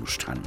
অনুষ্ঠান।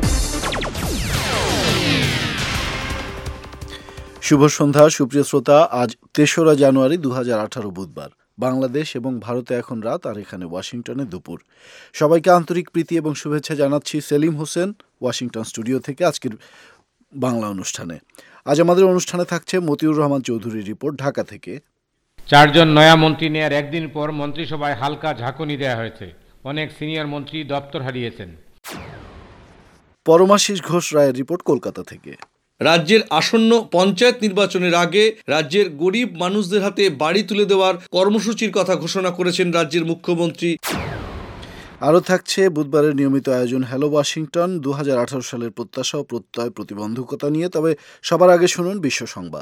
শুভ সন্ধ্যা সুপ্রিয় শ্রোতা। আজ ৩রা জানুয়ারি ২০১৮ বুধবার। বাংলাদেশ এবং ভারতে এখন রাত, আর এখানে ওয়াশিংটনে দুপুর। সবাইকে আন্তরিক প্রীতি এবং শুভেচ্ছা জানাচ্ছি সেলিম হোসেন ওয়াশিংটন স্টুডিও থেকে আজকের বাংলা অনুষ্ঠানে। আজ আমাদের অনুষ্ঠানে থাকছে মতিউর রহমান চৌধুরীর রিপোর্ট ঢাকা থেকে। ৪ জন নয়া মন্ত্রী নেয়ার একদিন পর মন্ত্রিসভায় হালকা ঝাঁকুনি দেওয়া হয়েছে। অনেক সিনিয়র মন্ত্রী দপ্তর হারিয়েছেন। পরমাশিস ঘোষ রায়ের রিপোর্ট কলকাতা থেকে। রাজ্যের আসন্ন পঞ্চায়েত নির্বাচনের আগে রাজ্যের গরিব মানুষদের হাতে বাড়ি তুলে দেওয়ার কর্মসূচির কথা ঘোষণা করেছেন রাজ্যের মুখ্যমন্ত্রী। আরও থাকছে বুধবারের নিয়মিত আয়োজন হ্যালো ওয়াশিংটন ২০১৮ সালের প্রত্যাশা ও প্রত্যয় প্রতিবন্ধকতা নিয়ে। তবে সবার আগে শুনুন বিশ্ব সংবাদ।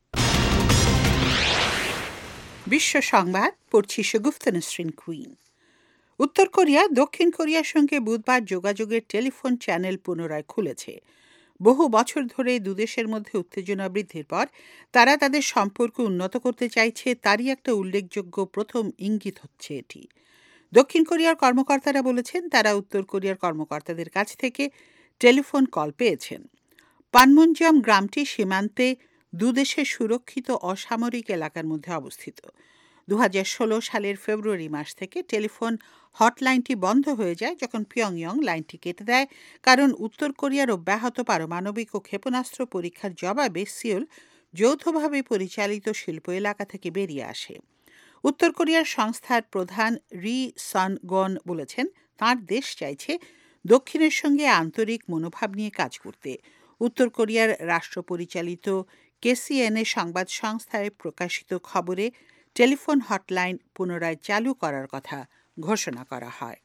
বিশ্ব সংবাদ পড়ছি শগুফতা নসরিন কুইন। উত্তর কোরিয়া দক্ষিণ কোরিয়ার সঙ্গে বুধবার যোগাযোগের টেলিফোন চ্যানেল পুনরায় খুলেছে। বহু বছর ধরে দুদেশের মধ্যে উত্তেজনা বৃদ্ধির পর তারা তাদের সম্পর্ক উন্নত করতে চাইছে, তারই একটা উল্লেখযোগ্য প্রথম ইঙ্গিত হচ্ছে এটি। দক্ষিণ কোরিয়ার কর্মকর্তারা বলেছেন তারা উত্তর কোরিয়ার কর্মকর্তাদের কাছ থেকে টেলিফোন কল পেয়েছেন। পানমুনজম গ্রামটি সীমান্তে দুদেশের সুরক্ষিত অসামরিক এলাকার মধ্যে অবস্থিত। ২০১৬ সালের ফেব্রুয়ারি মাস থেকে টেলিফোন হটলাইনটি বন্ধ হয়ে যায় যখন পিয়ংইয়ং লাইনটি কেটে দেয়, কারণ উত্তর কোরিয়ার অব্যাহত পারমাণবিক ও ক্ষেপণাস্ত্র পরীক্ষার জবাবে সিউল যৌথভাবে পরিচালিত শিল্প এলাকা থেকে বেরিয়ে আসে। উত্তর কোরিয়ার সংস্থার প্রধান রি সন-গন বলেছেন তাঁর দেশ চাইছে দক্ষিণের সঙ্গে আন্তরিক মনোভাব নিয়ে কাজ করতে। উত্তর কোরিয়ার রাষ্ট্র পরিচালিত KCNA সংবাদ সংস্থায় প্রকাশিত খবরে টেলিফোন হটলাইন পুনরায় চালু করার কথা ঘোষণা করা হয়।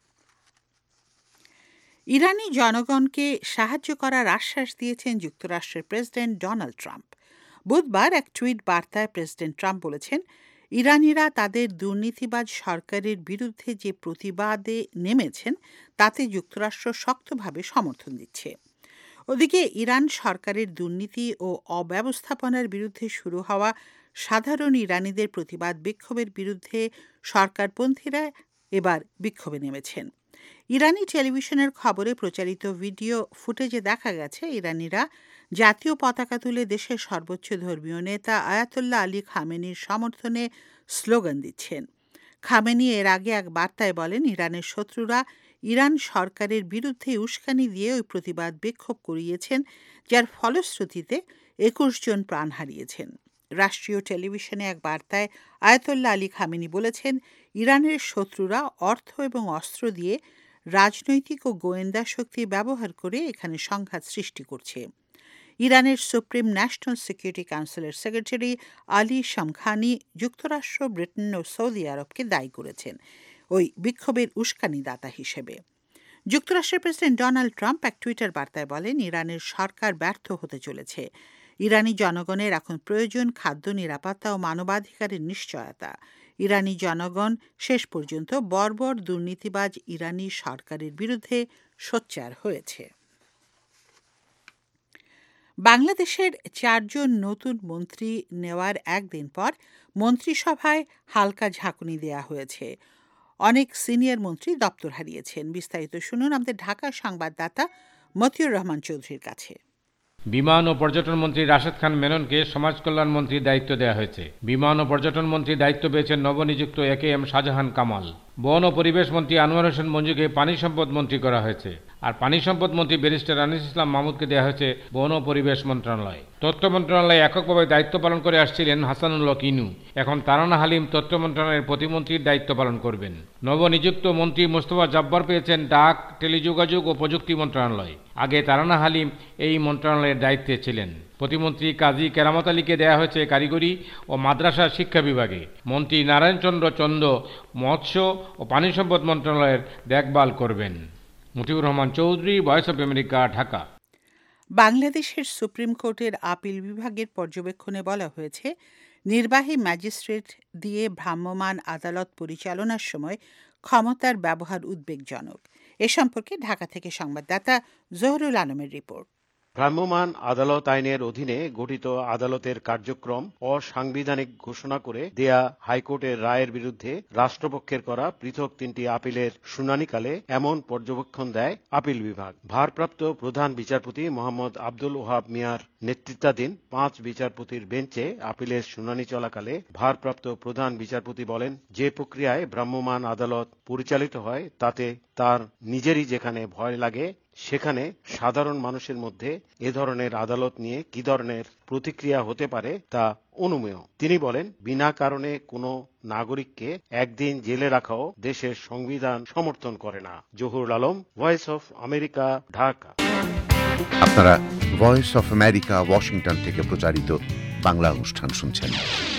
ইরানি জনগণকে সাহায্য করার আশ্বাস দিয়েছেন যুক্তরাষ্ট্রের প্রেসিডেন্ট ডোনাল্ড ট্রাম্প। বুধবার এক টুইট বার্তায় প্রেসিডেন্ট ট্রাম্প বলেছেন ইরানিরা তাদের দুর্নীতিবাজ সরকারের বিরুদ্ধে যে প্রতিবাদে নেমেছেন তাতে যুক্তরাষ্ট্র শক্তভাবে সমর্থন দিচ্ছে। ওদিকে ইরান সরকারের দুর্নীতি ও অব্যবস্থাপনার বিরুদ্ধে শুরু হওয়া সাধারণ ইরানিদের প্রতিবাদ বিক্ষোভের বিরুদ্ধে সরকারপন্থীরা এবার বিক্ষোভে নেমেছেন। ইরানি টেলিভিশনের খবরে প্রচারিত ভিডিও ফুটেজে দেখা গেছে ইরানিরা জাতীয় পতাকা তুলে দেশের সর্বোচ্চ ধর্মীয় নেতা আয়াতুল্লাহ আলী খামেনির সমর্থনে স্লোগান দিচ্ছেন। খামেনি এর আগে এক বার্তায় বলেন ইরানের শত্রুরা ইরান সরকারের বিরুদ্ধে উস্কানি দিয়ে ওই প্রতিবাদ বিক্ষোভ করিয়েছেন, যার ফলশ্রুতিতে ২১ জন প্রাণ হারিয়েছেন। রাষ্ট্রীয় টেলিভিশনে এক বার্তায় আয়াতুল্লাহ আলী খামেনি বলেছেন ইরানের শত্রুরা অর্থ এবং অস্ত্র দিয়ে রাজনৈতিক ও গোয়েন্দা শক্তি ব্যবহার করে এখানে সংঘাত সৃষ্টি করছে। ইরানের সুপ্রিম ন্যাশনাল সিকিউরিটি কাউন্সিলের সেক্রেটারি আলী শামখানি যুক্তরাষ্ট্র, ব্রিটেন ও সৌদি আরবকে দায়ী করেছেন ওই বিক্ষোভের উস্কানিদাতা হিসেবে। যুক্তরাষ্ট্রের প্রেসিডেন্ট ডোনাল্ড ট্রাম্প এক টুইটার বার্তায় বলেন ইরানের সরকার ব্যর্থ হতে চলেছে। ইরানি জনগণের এখন প্রয়োজন খাদ্য নিরাপত্তা ও মানবাধিকারের নিশ্চয়তা। ইরানি জনগণ শেষ পর্যন্ত বর্বর দুর্নীতিবাজ ইরানি সরকারের বিরুদ্ধে সোচ্চার হয়েছে। বাংলাদেশের ৪ জন নতুন মন্ত্রী নেওয়ার একদিন পর মন্ত্রিসভায় হালকা ঝাঁকুনি দেওয়া হয়েছে। অনেক সিনিয়র মন্ত্রী দপ্তর হারিয়েছেন। বিস্তারিত শুনুন আমাদের ঢাকা সংবাদদাতা মতিউর রহমান চৌধুরীর কাছে। বিমান ও পর্যটন মন্ত্রী রাশেদ খান মেননকে সমাজ কল্যাণ মন্ত্রীর দায়িত্ব দেওয়া হয়েছে। বিমান ও পর্যটন মন্ত্রীর দায়িত্ব পেয়েছেন নবনিযুক্ত AKM শাহজাহান কামাল। বন ও পরিবেশ মন্ত্রী আনোয়ার হোসেন মঞ্জুকে পানি সম্পদ মন্ত্রী করা হয়েছে। আর পানি সম্পদ মন্ত্রী ব্যারিস্টার আনিস ইসলাম মাহমুদকে দেওয়া হয়েছে বন ও পরিবেশ মন্ত্রণালয়। তথ্য মন্ত্রণালয়ে এককভাবে দায়িত্ব পালন করে আসছিলেন হাসানুল হক ইনু। এখন তারানা হালিম তথ্য মন্ত্রণালয়ের প্রতিমন্ত্রীর দায়িত্ব পালন করবেন। নবনিযুক্ত মন্ত্রী মোস্তফা জব্বার পেয়েছেন ডাক, টেলিযোগাযোগ ও প্রযুক্তি মন্ত্রণালয়। আগে তারানা হালিম এই মন্ত্রণালয়ের দায়িত্বে ছিলেন। প্রতিমন্ত্রী কাজী কেরামত আলীকে দেওয়া হয়েছে কারিগরি ও মাদ্রাসা শিক্ষা বিভাগে। মন্ত্রী নারায়ণচন্দ্র চন্দ মৎস্য ও পানি সম্পদ মন্ত্রণালয়ের দেখভাল করবেন। Motiur Rahman Chowdhury, voice of America, Dhaka. বাংলাদেশের সুপ্রিম কোর্টের আপিল বিভাগের পর্যবেক্ষণে বলা হয়েছে নির্বাহী ম্যাজিস্ট্রেট দিয়ে ভ্রাম্যমাণ আদালত পরিচালনার সময় ক্ষমতার ব্যবহার উদ্বেগজনক। এ সম্পর্কে ঢাকা থেকে সংবাদদাতা জহুরুল আলমের রিপোর্ট। ভ্রাম্যমাণ আদালত আইনের অধীনে গঠিত আদালতের কার্যক্রম অসাংবিধানিক ঘোষণা করে দেয়া হাইকোর্টের রায়ের বিরুদ্ধে রাষ্ট্রপক্ষের করা পৃথক 3টি আপিলের শুনানিকালে এমন পর্যবেক্ষণ দেয় আপিল বিভাগ। ভারপ্রাপ্ত প্রধান বিচারপতি মোহাম্মদ আব্দুল ওহাব মিয়ার নেতৃত্বাধীন 5 বিচারপতির বেঞ্চে আপিলের শুনানি চলাকালে ভারপ্রাপ্ত প্রধান বিচারপতি বলেন, যে প্রক্রিয়ায় ভ্রাম্যমাণ আদালত পরিচালিত হয় তাতে তার নিজেরই যেখানে ভয় লাগে, সেখানে সাধারণ মানুষের মধ্যে এ ধরনের আদালত নিয়ে কি ধরনের প্রতিক্রিয়া হতে পারে তা অনুমেয়। তিনি বলেন, বিনা কারণে কোনো নাগরিককে একদিন জেলে রাখাও দেশের সংবিধান সমর্থন করে না। Zahurul Alam, voice of America, Dhaka. আপনারা ভয়েস অফ আমেরিকা ওয়াশিংটন থেকে প্রচারিত বাংলা অনুষ্ঠান শুনছেন।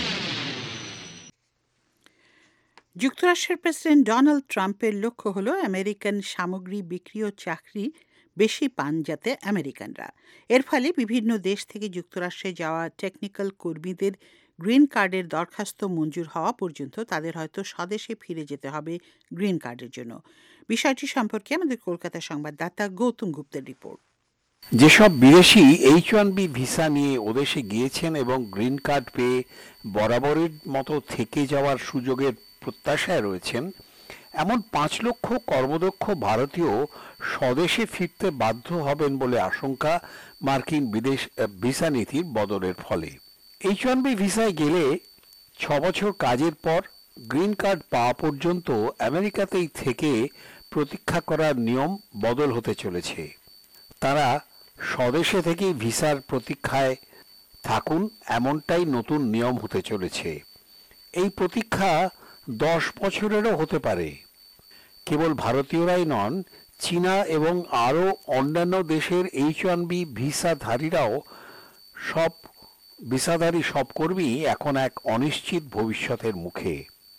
যুক্তরাষ্ট্রের প্রেসিডেন্ট ডোনাল্ড ট্রাম্পের লক্ষ্য হল আমেরিকান সামগ্রী বিক্রি ও চাকরি বেশি পান যাতে আমেরিকানরা। এর ফলে বিভিন্ন দেশ থেকে যুক্তরাষ্ট্রে যাওয়া টেকনিক্যাল কর্মীদের গ্রিন কার্ডের দরখাস্ত মঞ্জুর হওয়া পর্যন্ত তাদের হয়তো স্বদেশে ফিরে যেতে হবে গ্রিন কার্ডের জন্য। বিষয়টি সম্পর্কে আমাদের কলকাতা সংবাদদাতা গৌতম গুপ্তের রিপোর্ট। যেসব বিদেশি H-1B ভিসা নিয়ে ওদেশে গিয়েছেন এবং গ্রিন কার্ড পেয়ে বরাবরের মতো থেকে যাওয়ার সুযোগের প্রত্যাশায় রয়েছেন, এমন 5 লক্ষ কর্মদক্ষ ভারতীয় স্বদেশে ফিরতে বাধ্য হবেন বলে আশঙ্কা মার্কিন বিদেশ ভিসা নীতির বদলের ফলে। H-1B ভিসায় গেলে 6 বছর কাজের পর গ্রিন কার্ড পাওয়া পর্যন্ত আমেরিকাতেই থেকে প্রতীক্ষা করার নিয়ম বদল হতে চলেছে। তারা স্বদেশে থেকেই ভিসার প্রতীক্ষায় থাকুন, এমনটাই নতুন নিয়ম হতে চলেছে। এই প্রতীক্ষা 10 বছরেরও হতে পারে। কেবল ভারতীয়রাই নন, চীনা এবং আরও অন্যান্য দেশের H-1B ভিসাধারীরাও সব কর্মী এখন এক অনিশ্চিত ভবিষ্যতের মুখে।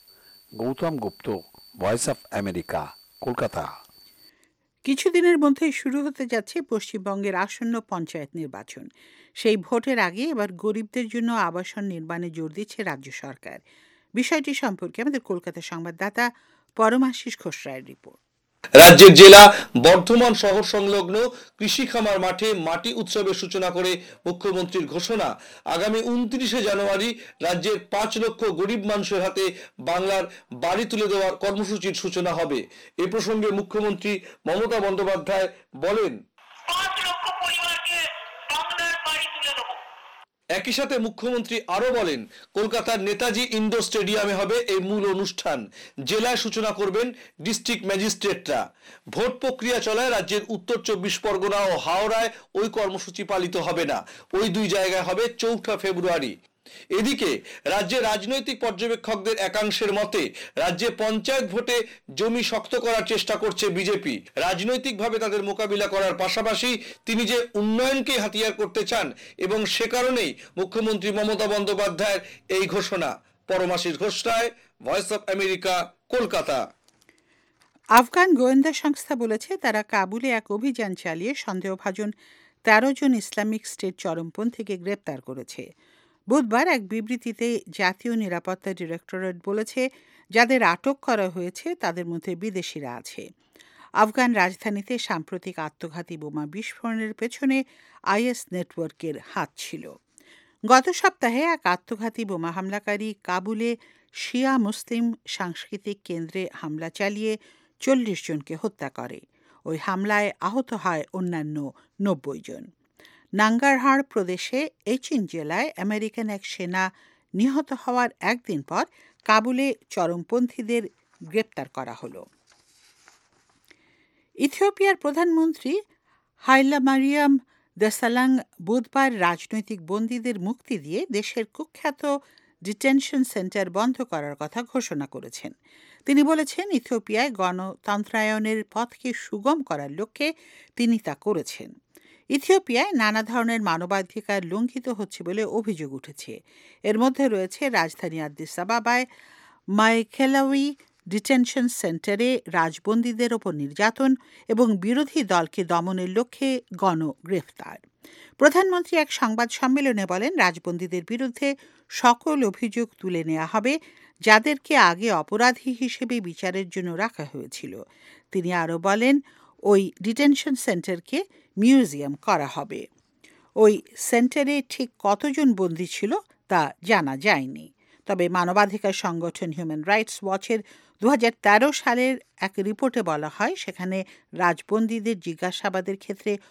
Gautam Gupta, voice of America, Kolkata. কিছুদিনের মধ্যেই শুরু হতে যাচ্ছে পশ্চিমবঙ্গের আসন্ন পঞ্চায়েত নির্বাচন। সেই ভোটের আগে এবার গরিবদের জন্য আবাসন নির্মাণে জোর দিচ্ছে রাজ্য সরকার। বিষয়টি সম্পর্কে আমাদের কলকাতা সংবাদদাতা পরমাশিস ঘোষরায়ের রিপোর্ট। রাজ্যের জেলা বর্ধমান শহর সংলগ্ন কৃষি খামার মাঠে মাটি উৎসবের সূচনা করে মুখ্যমন্ত্রীর ঘোষণা, আগামী 29শে জানুয়ারি রাজ্যের 5 লক্ষ গরিব মানুষের হাতে বাংলার বাড়ি তুলে দেওয়ার কর্মসূচির সূচনা হবে। এ প্রসঙ্গে মুখ্যমন্ত্রী মমতা বন্দ্যোপাধ্যায় বলেন, 5 লক্ষ পরিবারকে বাংলার বাড়ি তুলে দেব। একই সাথে মুখ্যমন্ত্রী আরো বলেন, কলকাতার নেতাজি ইন্ডোর স্টেডিয়ামে হবে এই মূল অনুষ্ঠান। জেলায় সূচনা করবেন ডিস্ট্রিক্ট ম্যাজিস্ট্রেটরা। ভোট প্রক্রিয়া চলায় রাজ্যের উত্তর 24 পরগনা ও হাওড়ায় ওই কর্মসূচি পালিত হবে না। ওই 2 জায়গায় হবে 4 ফেব্রুয়ারি। এদিকে রাজ্যে রাজনৈতিক পর্যবেক্ষকদের একাংশের মতে রাজ্যে পঞ্চায়েত ভোটে জমি শক্ত করার চেষ্টা করছে বিজেপি। রাজনৈতিকভাবে তাদের মোকাবিলা করার পাশাপাশি তিনি যে উন্নয়নকে হাতিয়ার করতে চান এবং সে কারণেই মুখ্যমন্ত্রী মমতা বন্দ্যোপাধ্যায়ের এই ঘোষণা। Paramashis Ghoshroy, voice of America, Kolkata. Afghan গোয়েন্দা সংস্থা বলেছে তারা কাবুলে এক অভিযান চালিয়ে সন্দেহভাজন 13 জন ইসলামিক স্টেট চরমপন্থীকে গ্রেপ্তার করেছে। বুধবার এক বিবৃতিতে জাতীয় নিরাপত্তা ডিরেক্টরেট বলেছে, যাদের আটক করা হয়েছে তাদের মধ্যে বিদেশিরা আছে। আফগান রাজধানীতে সাম্প্রতিক আত্মঘাতী বোমা বিস্ফোরণের পেছনে আইএস নেটওয়ার্কের হাত ছিল। গত সপ্তাহে এক আত্মঘাতী বোমা হামলাকারী কাবুলে শিয়া মুসলিম সাংস্কৃতিক কেন্দ্রে হামলা চালিয়ে 40 জনকে হত্যা করে। ওই হামলায় আহত হয় অন্যান্য 90 জন। নাঙ্গারহার প্রদেশে এচিন জেলায় আমেরিকান এক সেনা নিহত হওয়ার একদিন পর কাবুলে চরমপন্থীদের গ্রেপ্তার করা হলো। ইথিওপিয়ার প্রধানমন্ত্রী হাইলামারিয়াম দেসালাং বুধবার রাজনৈতিক বন্দীদের মুক্তি দিয়ে দেশের কুখ্যাত ডিটেনশন সেন্টার বন্ধ করার কথা ঘোষণা করেছেন। তিনি বলেছেন, ইথিওপিয়ায় গণতন্ত্রায়নের পথকে সুগম করার লক্ষ্যে তিনি তা করেছেন। ইথিওপিয়ায় নানা ধরনের মানবাধিকার লঙ্ঘিত হচ্ছে বলে অভিযোগ উঠেছে। এর মধ্যে রয়েছে রাজধানী আদিস আবাবায় মাইকেলাউই ডিটেনশন সেন্টারে রাজবন্দীদের ওপর নির্যাতন এবং বিরোধী দলকে দমনের লক্ষ্যে গণগ্রেফতার। প্রধানমন্ত্রী এক সংবাদ সম্মেলনে বলেন, রাজবন্দীদের বিরুদ্ধে সকল অভিযোগ তুলে নেওয়া হবে যাদেরকে আগে অপরাধী হিসেবে বিচারের জন্য রাখা হয়েছিল। তিনি আরও বলেন, ওই ডিটেনশন সেন্টারকে মিউজিয়াম করা হবে। ওই সেন্টারে ঠিক কতজন বন্দী ছিল তা জানা যায়নি। তবে মানবাধিকার সংগঠন হিউম্যান রাইটস ওয়াচের 2013 সালের এক রিপোর্টে বলা হয়, সেখানে রাজবন্দীদের জিজ্ঞাসাবাদের ক্ষেত্রে